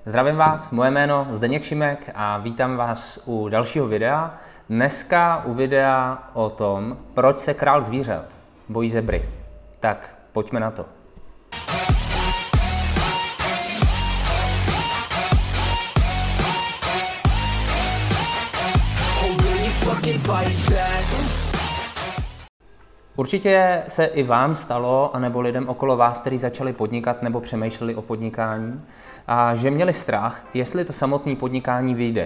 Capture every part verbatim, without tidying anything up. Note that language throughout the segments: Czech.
Zdravím vás, moje jméno Zdeněk Šimek a vítám vás u dalšího videa. Dneska u videa o tom, proč se král zvířat bojí zebry. Tak pojďme na to. Určitě se i vám stalo, anebo lidem okolo vás, kteří začali podnikat nebo přemýšleli o podnikání, a že měli strach, jestli to samotné podnikání vyjde.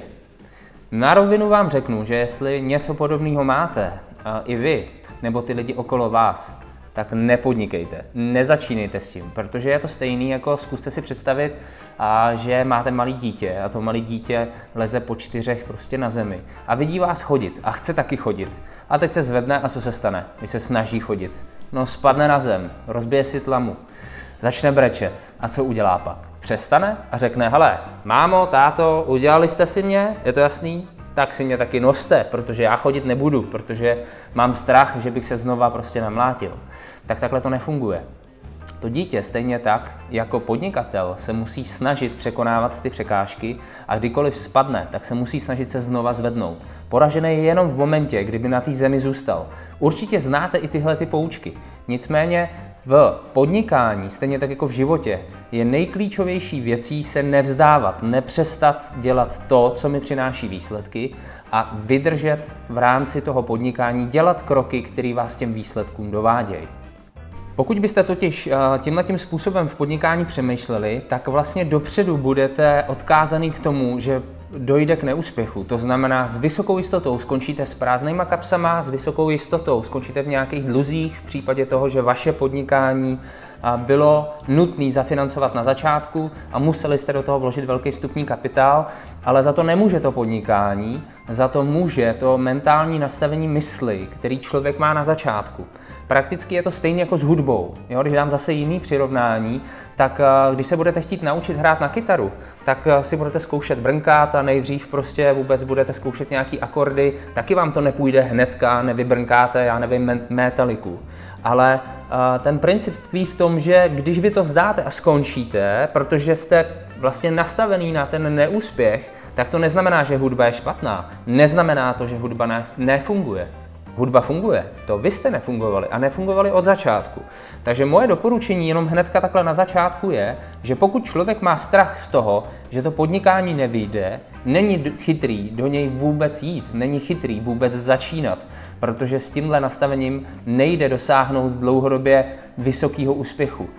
Na rovinu vám řeknu, že jestli něco podobného máte, i vy, nebo ty lidi okolo vás, tak nepodnikejte, nezačínejte s tím, protože je to stejný, jako zkuste si představit, a že máte malé dítě a to malé dítě leze po čtyřech prostě na zemi a vidí vás chodit a chce taky chodit. A teď se zvedne a co se stane, když se snaží chodit? No spadne na zem, rozbije si tlamu, začne brečet a co udělá pak? Přestane a řekne, hele, mámo, táto, udělali jste si mě, je to jasný? Tak si mě taky noste, protože já chodit nebudu, protože mám strach, že bych se znova prostě namlátil. Tak takhle to nefunguje. To dítě stejně tak, jako podnikatel, se musí snažit překonávat ty překážky a kdykoliv spadne, tak se musí snažit se znova zvednout. Poražený je jenom v momentě, kdyby na té zemi zůstal. Určitě znáte i tyhle ty poučky. Nicméně v podnikání, stejně tak jako v životě, je nejklíčovější věcí se nevzdávat, nepřestat dělat to, co mi přináší výsledky a vydržet v rámci toho podnikání, dělat kroky, které vás těm výsledkům dovádějí. Pokud byste totiž tímhletím způsobem v podnikání přemýšleli, tak vlastně dopředu budete odkázaný k tomu, že dojde k neúspěchu. To znamená, s vysokou jistotou skončíte s prázdnýma kapsama, s vysokou jistotou skončíte v nějakých dluzích v případě toho, že vaše podnikání bylo nutné zafinancovat na začátku a museli jste do toho vložit velký vstupní kapitál, ale za to nemůže to podnikání, za to může to mentální nastavení mysli, který člověk má na začátku. Prakticky je to stejné jako s hudbou. Jo? Když dám zase jiný přirovnání, tak když se budete chtít naučit hrát na kytaru, tak si budete zkoušet brnkat a nejdřív prostě vůbec budete zkoušet nějaký akordy, taky vám to nepůjde hnedka, nevybrnkáte, já nevím, Metaliku. Ale ten princip tkví v tom, že když vy to vzdáte a skončíte, protože jste vlastně nastavený na ten neúspěch, tak to neznamená, že hudba je špatná. Neznamená to, že hudba ne, nefunguje. Hudba funguje, to vy jste nefungovali a nefungovali od začátku. Takže moje doporučení jenom hnedka takhle na začátku je, že pokud člověk má strach z toho, že to podnikání nevyjde, není chytrý do něj vůbec jít, není chytrý vůbec začínat, protože s tímhle nastavením nejde dosáhnout dlouhodobě vysokého úspěchu.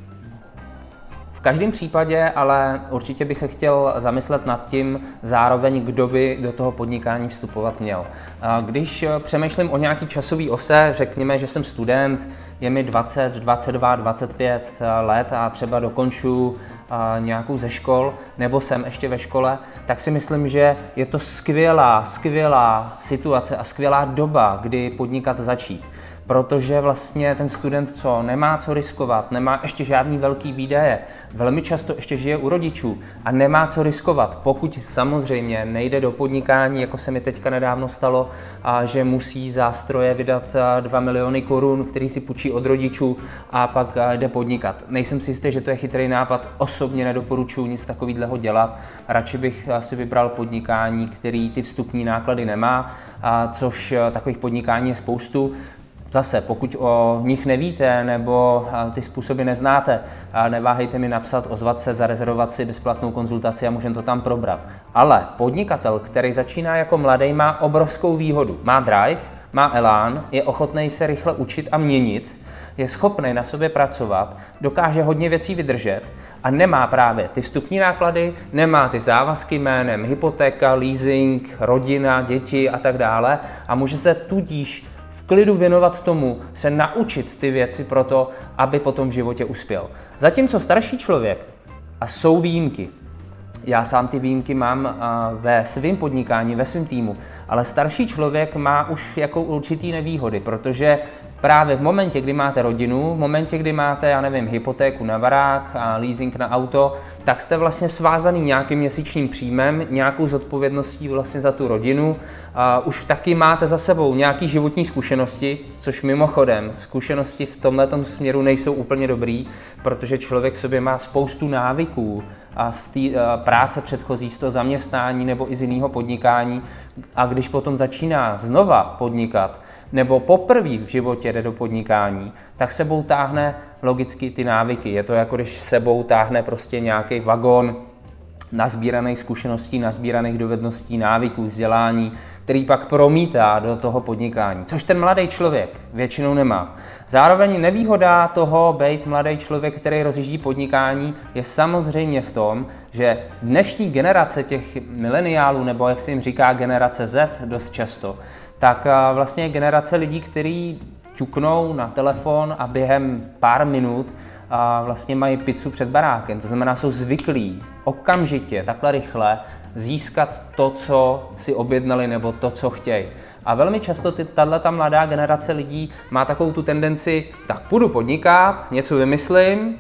V každém případě ale určitě bych se chtěl zamyslet nad tím zároveň, kdo by do toho podnikání vstupovat měl. Když přemýšlím o nějaký časový ose, řekněme, že jsem student, je mi dvacet, dvacet dva, dvacet pět let a třeba dokončuji nějakou ze škol, nebo jsem ještě ve škole, tak si myslím, že je to skvělá, skvělá situace a skvělá doba, kdy podnikat začít. Protože vlastně ten student, co nemá co riskovat, nemá ještě žádný velký výdaje, velmi často ještě žije u rodičů a nemá co riskovat, pokud samozřejmě nejde do podnikání, jako se mi teďka nedávno stalo, a že musí za stroje vydat dva miliony korun, který si půjčí od rodičů a pak jde podnikat. Nejsem si jistý, že to je chytrý nápad, osobně nedoporučuji nic takového dělat, radši bych si vybral podnikání, který ty vstupní náklady nemá, a což takových podnikání je spoustu. Zase, pokud o nich nevíte nebo ty způsoby neznáte, neváhejte mi napsat, ozvat se, zarezervovat si bezplatnou konzultaci a můžeme to tam probrat. Ale podnikatel, který začíná jako mladý, má obrovskou výhodu. Má drive, má elán, je ochotný se rychle učit a měnit, je schopný na sobě pracovat, dokáže hodně věcí vydržet a nemá právě ty vstupní náklady, nemá ty závazky jménem hypotéka, leasing, rodina, děti a tak dále a může se tudíž klidu věnovat tomu, se naučit ty věci pro to, aby potom v životě uspěl. Zatímco starší člověk, a jsou výjimky, já sám ty výjimky mám ve svém podnikání, ve svém týmu, ale starší člověk má už jako určitý nevýhody, protože právě v momentě, kdy máte rodinu, v momentě, kdy máte, já nevím, hypotéku na barák a leasing na auto, tak jste vlastně svázaný nějakým měsíčním příjmem, nějakou zodpovědností vlastně za tu rodinu. A už taky máte za sebou nějaké životní zkušenosti, což mimochodem zkušenosti v tomhletom směru nejsou úplně dobrý, protože člověk v sobě má spoustu návyků a z té práce předchozí, z toho zaměstnání nebo i z jiného podnikání. A když potom začíná znova podnikat, nebo poprvé v životě jde do podnikání, tak sebou táhne logicky ty návyky. Je to jako když sebou táhne prostě nějaký vagon nazbíraných zkušeností, nazbíraných dovedností, návyků, vzdělání, který pak promítá do toho podnikání, což ten mladý člověk většinou nemá. Zároveň nevýhoda toho být mladý člověk, který rozjíždí podnikání, je samozřejmě v tom, že dnešní generace těch mileniálů, nebo jak se jim říká generace Z dost často, tak vlastně generace lidí, kteří ťuknou na telefon a během pár minut a vlastně mají pizzu před barákem. To znamená, jsou zvyklí okamžitě, takhle rychle získat to, co si objednali nebo to, co chtějí. A velmi často tato mladá generace lidí má takovou tu tendenci, tak půjdu podnikat, něco vymyslím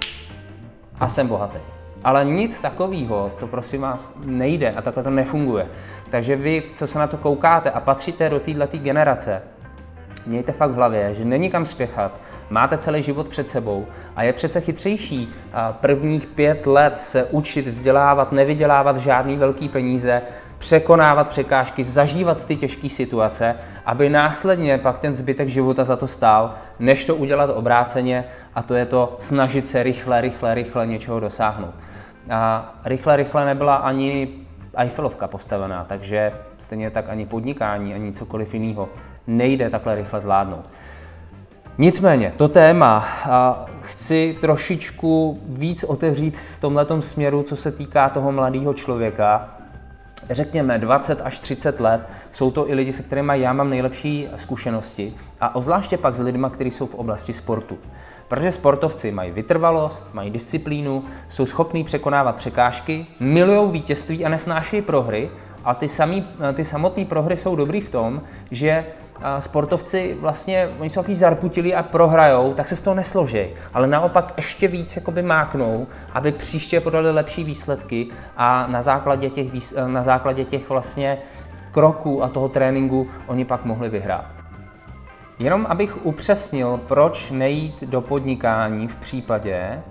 a jsem bohatý. Ale nic takového, to prosím vás nejde a takhle to nefunguje. Takže vy, co se na to koukáte a patříte do této generace, mějte fakt v hlavě, že není kam spěchat, máte celý život před sebou a je přece chytřejší prvních pět let se učit, vzdělávat, nevydělávat žádný velký peníze, překonávat překážky, zažívat ty těžké situace, aby následně pak ten zbytek života za to stál, než to udělat obráceně, a to je to snažit se rychle, rychle, rychle něčeho dosáhnout. A rychle, rychle nebyla ani Eiffelovka postavená, takže stejně tak ani podnikání, ani cokoliv jiného nejde takhle rychle zvládnout. Nicméně, to téma chci trošičku víc otevřít v tomhletom směru, co se týká toho mladého člověka. Řekněme dvacet až třicet let, jsou to i lidi, se kterými já mám nejlepší zkušenosti a obzvláště pak s lidmi, kteří jsou v oblasti sportu. Protože sportovci mají vytrvalost, mají disciplínu, jsou schopní překonávat překážky, milujou vítězství a nesnášejí prohry, a ty, samý, ty samotné prohry jsou dobrý v tom, že sportovci vlastně, oni jsou takový zarputilí a prohrajou, tak se z toho nesloží, ale naopak ještě víc jakoby máknou, aby příště podali lepší výsledky a na základě těch, na základě těch vlastně kroků a toho tréninku oni pak mohli vyhrát. Jenom abych upřesnil, proč nejít do podnikání v případě,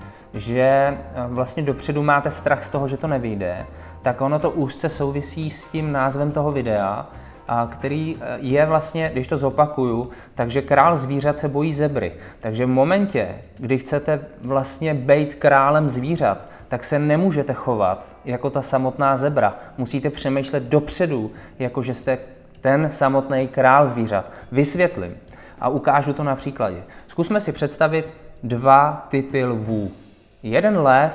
že vlastně dopředu máte strach z toho, že to nevyjde, tak ono to úzce souvisí s tím názvem toho videa, a který je vlastně, když to zopakuju, takže král zvířat se bojí zebry. Takže v momentě, kdy chcete vlastně být králem zvířat, tak se nemůžete chovat jako ta samotná zebra. Musíte přemýšlet dopředu, jako že jste ten samotný král zvířat. Vysvětlím a ukážu to na příkladě. Zkusme si představit dva typy lvů. Jeden lev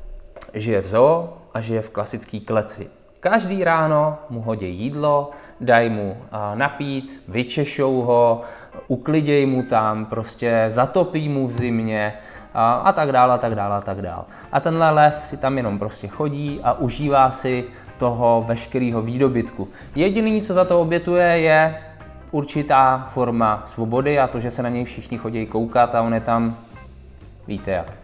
žije v zoo a žije v klasické kleci. Každý ráno mu hodí jídlo, dají mu napít, vyčešou ho, uklidějí mu tam, prostě zatopí mu v zimě a, a tak dále, a tak dále, a tak dále. A tenhle lev si tam jenom prostě chodí a užívá si toho veškerého výdobytku. Jediný, co za to obětuje, je určitá forma svobody a to, že se na něj všichni chodí koukat a on je tam, víte jak.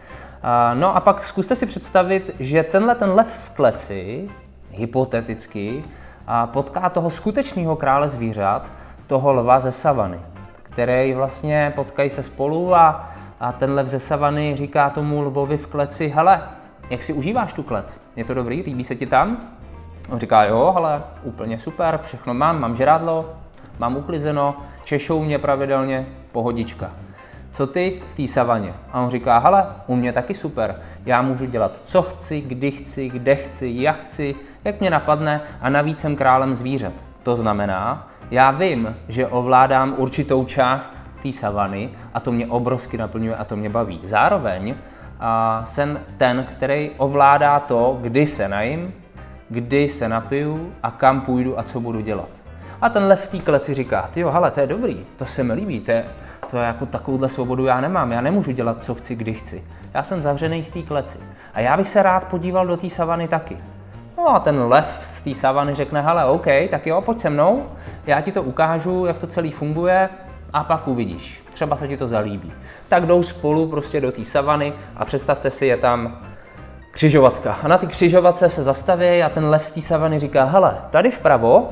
No a pak zkuste si představit, že tenhle ten lev v kleci, hypoteticky, potká toho skutečného krále zvířat, toho lva ze savany, který vlastně potkají se spolu a, a ten lev ze savany říká tomu lvovi v kleci, hele, jak si užíváš tu klec? Je to dobrý? Líbí se ti tam? On říká, jo, hele, úplně super, všechno mám, mám žrádlo, mám uklizeno, češou mě pravidelně, pohodička. Co ty v té savaně? A on říká, hele, u mě taky super, já můžu dělat, co chci, kdy chci, kde chci, jak chci, jak mě napadne a navíc jsem králem zvířat. To znamená, já vím, že ovládám určitou část té savany a to mě obrovsky naplňuje a to mě baví. Zároveň a, jsem ten, který ovládá to, kdy se najím, kdy se napiju a kam půjdu a co budu dělat. A ten lev v té kleci říká, tyjo, hele, to je dobrý, to se mi líbí, to je, to je jako takovouhle svobodu já nemám, já nemůžu dělat, co chci, kdy chci. Já jsem zavřený v té kleci. A já bych se rád podíval do té savany taky. No a ten lev z té savany řekne, hele, OK, tak jo, pojď se mnou, já ti to ukážu, jak to celý funguje, a pak uvidíš, třeba se ti to zalíbí. Tak jdou spolu prostě do té savany a představte si, je tam křižovatka. A na ty křižovatce se zastaví a ten lev z té savany říká, hele, tady vpravo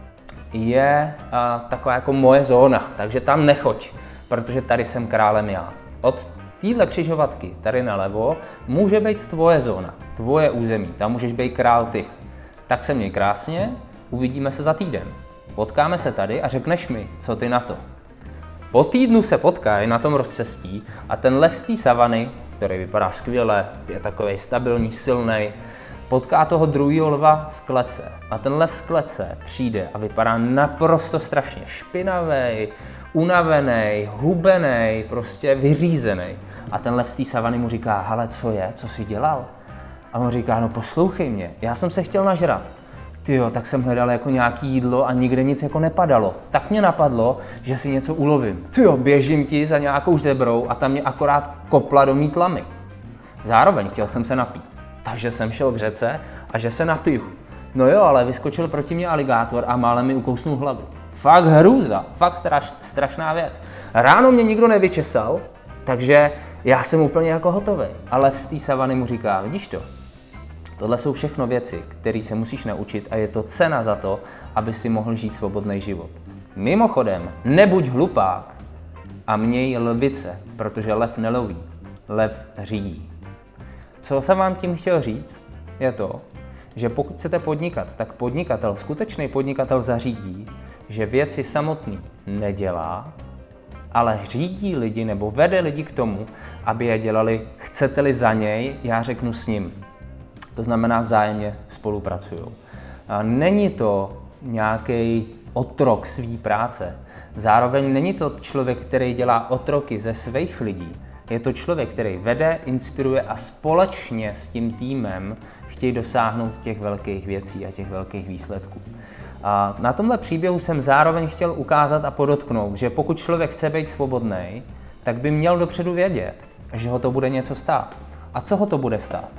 je a, taková jako moje zóna, takže tam nechoď, protože tady jsem králem já. Od téhle křižovatky tady nalevo může být tvoje zóna, tvoje území, tam můžeš být král ty. Tak se měj krásně, uvidíme se za týden. Potkáme se tady a řekneš mi, co ty na to. Po týdnu se potkají na tom rozcestí a ten lev z té savany, který vypadá skvěle, je takovej stabilní, silný, potká toho druhého lva z klece. A ten lev z klece přijde a vypadá naprosto strašně špinavý, unavený, hubený, prostě vyřízený. A ten lev z té savany mu říká, hele, co je, co jsi dělal? A on říká, no poslouchej mě, já jsem se chtěl nažrat. Tyjo, tak jsem hledal jako nějaký jídlo a nikde nic jako nepadalo. Tak mě napadlo, že si něco ulovím. Tyjo, běžím ti za nějakou zebrou a tam mě akorát kopla do mý tlamy. Zároveň chtěl jsem se napít, takže jsem šel k řece a že se napiju. No jo, ale vyskočil proti mě aligátor a málem mi ukousnul hlavu. Fakt hrůza, fakt straš, strašná věc. Ráno mě nikdo nevyčesal, takže já jsem úplně jako hotový. Ale z té savany mu říká, vidíš to? Tohle jsou všechno věci, které se musíš naučit a je to cena za to, aby si mohl žít svobodný život. Mimochodem, nebuď hlupák a měj lvice, protože lev neloví, lev řídí. Co jsem vám tím chtěl říct, je to, že pokud chcete podnikat, tak podnikatel, skutečný podnikatel zařídí, že věci samotný nedělá, ale řídí lidi nebo vede lidi k tomu, aby je dělali, chcete-li za něj, já řeknu s ním. To znamená vzájemně spolupracují. Není to nějaký otrok svý práce. Zároveň není to člověk, který dělá otroky ze svých lidí. Je to člověk, který vede, inspiruje a společně s tím týmem chtějí dosáhnout těch velkých věcí a těch velkých výsledků. A na tomhle příběhu jsem zároveň chtěl ukázat a podotknout, že pokud člověk chce být svobodný, tak by měl dopředu vědět, že ho to bude něco stát. A co ho to bude stát?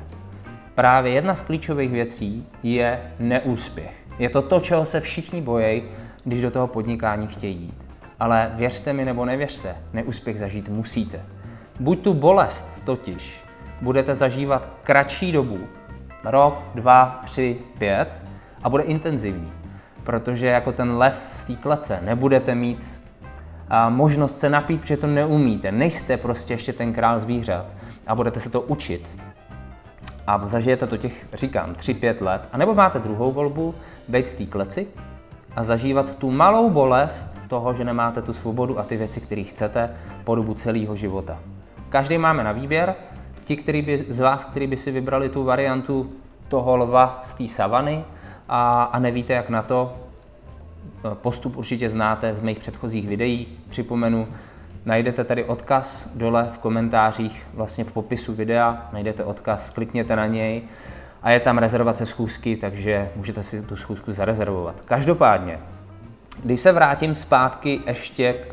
Právě jedna z klíčových věcí je neúspěch. Je to to, čeho se všichni bojí, když do toho podnikání chtějí jít. Ale věřte mi nebo nevěřte, neúspěch zažít musíte. Buď tu bolest totiž budete zažívat kratší dobu, rok, dva, tři, pět, a bude intenzivní. Protože jako ten lev z té klece nebudete mít a, možnost se napít, protože to neumíte. Nejste prostě ještě ten král zvířat a budete se to učit. A zažijete to těch, říkám, tři pět let. A nebo máte druhou volbu, být v té kleci a zažívat tu malou bolest toho, že nemáte tu svobodu a ty věci, které chcete po dobu celého života. Každý máme na výběr. Ti, který by, z vás, kteří by si vybrali tu variantu toho lva z té savany a, a nevíte, jak na to, postup určitě znáte z mých předchozích videí. Připomenu, najdete tady odkaz dole v komentářích, vlastně v popisu videa, najdete odkaz, klikněte na něj a je tam rezervace schůzky, takže můžete si tu schůzku zarezervovat. Každopádně, když se vrátím zpátky ještě k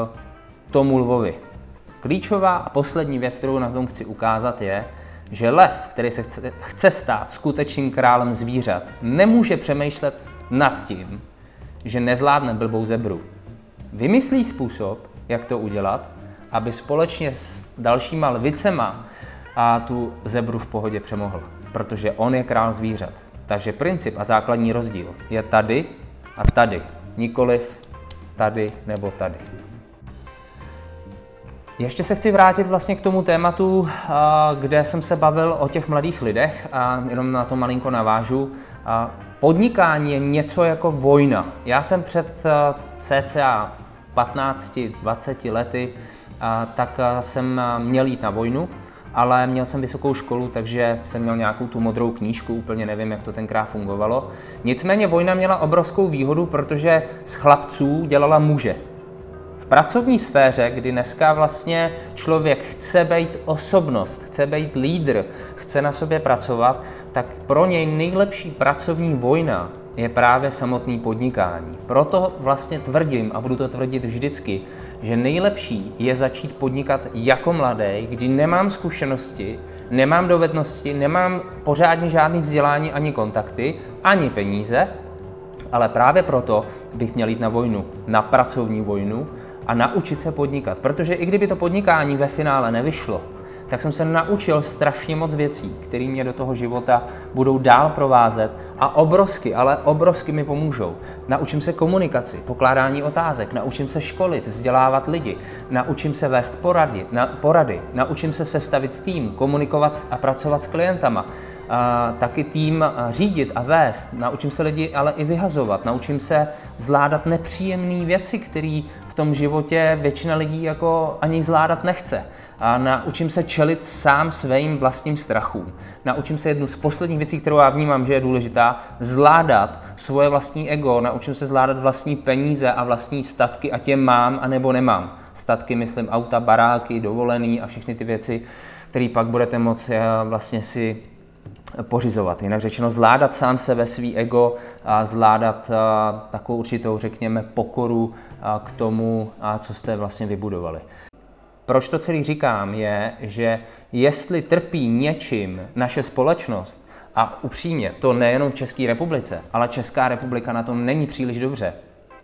tomu lvovi. Klíčová a poslední věc, kterou na tom chci ukázat, je, že lev, který se chce, chce stát skutečným králem zvířat, nemůže přemýšlet nad tím, že nezvládne blbou zebru. Vymyslí způsob, jak to udělat, aby společně s dalšíma lvicema a tu zebru v pohodě přemohl, protože on je král zvířat. Takže princip a základní rozdíl je tady a tady, nikoliv tady nebo tady. Ještě se chci vrátit vlastně k tomu tématu, kde jsem se bavil o těch mladých lidech a jenom na to malinko navážu. Podnikání je něco jako vojna. Já jsem před cca patnácti dvaceti lety, tak jsem měl jít na vojnu, ale měl jsem vysokou školu, takže jsem měl nějakou tu modrou knížku, úplně nevím, jak to tenkrát fungovalo. Nicméně vojna měla obrovskou výhodu, protože z chlapců dělala muže. V pracovní sféře, kdy dneska vlastně člověk chce být osobnost, chce být lídr, chce na sobě pracovat, tak pro něj nejlepší pracovní vojna je právě samotný podnikání. Proto vlastně tvrdím, a budu to tvrdit vždycky, že nejlepší je začít podnikat jako mladý, kdy nemám zkušenosti, nemám dovednosti, nemám pořádně žádný vzdělání ani kontakty, ani peníze, ale právě proto bych měl jít na vojnu, na pracovní vojnu, a naučit se podnikat. Protože i kdyby to podnikání ve finále nevyšlo, tak jsem se naučil strašně moc věcí, které mě do toho života budou dál provázet a obrovsky, ale obrovsky mi pomůžou. Naučím se komunikaci, pokládání otázek, naučím se školit, vzdělávat lidi, naučím se vést porady, na, porady naučím se sestavit tým, komunikovat a pracovat s klientama, a taky tým řídit a vést, naučím se lidi ale i vyhazovat, naučím se zvládat nepříjemné věci, které v tom životě většina lidí jako ani zvládat nechce. A naučím se čelit sám svým vlastním strachům. Naučím se jednu z posledních věcí, kterou já vnímám, že je důležitá, zvládat svoje vlastní ego, naučím se zvládat vlastní peníze a vlastní statky, ať je mám a nebo nemám. Statky, myslím, auta, baráky, dovolený a všechny ty věci, které pak budete moci vlastně si pořizovat. Jinak řečeno, zvládat sám sebe, svý ego a zvládat takovou určitou, řekněme, pokoru k tomu, co jste vlastně vybudovali. Proč to celý říkám, je, že jestli trpí něčím naše společnost, a upřímně, to nejenom v České republice, ale Česká republika na tom není příliš dobře,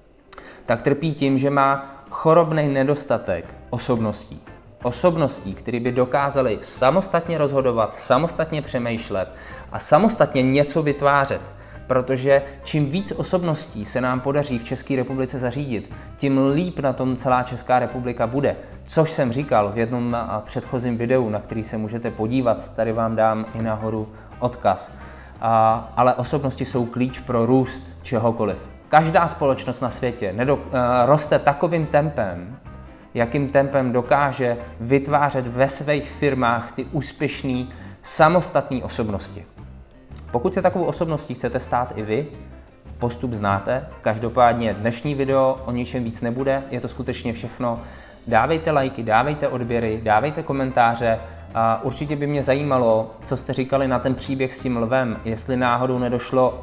tak trpí tím, že má chorobný nedostatek osobností. Osobností, které by dokázaly samostatně rozhodovat, samostatně přemýšlet a samostatně něco vytvářet. Protože čím víc osobností se nám podaří v České republice zařídit, tím líp na tom celá Česká republika bude. Což jsem říkal v jednom předchozím videu, na který se můžete podívat, tady vám dám i nahoru odkaz. A, ale osobnosti jsou klíč pro růst čehokoliv. Každá společnost na světě nedok- roste takovým tempem, jakým tempem dokáže vytvářet ve svých firmách ty úspěšné samostatné osobnosti. Pokud se takovou osobností chcete stát i vy, postup znáte. Každopádně dnešní video o ničem víc nebude, je to skutečně všechno. Dávejte lajky, dávejte odběry, dávejte komentáře. A určitě by mě zajímalo, co jste říkali na ten příběh s tím lvem, jestli náhodou nedošlo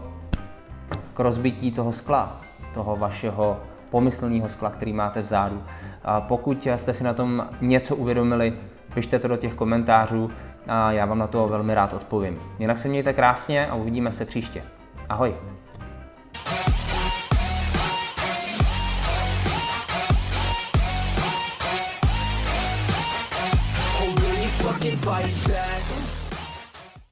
k rozbití toho skla, toho vašeho pomyslného skla, který máte vzadu. A pokud jste si na tom něco uvědomili, pište to do těch komentářů a já vám na to velmi rád odpovím. Jinak se mějte krásně a uvidíme se příště. Ahoj! Fight back.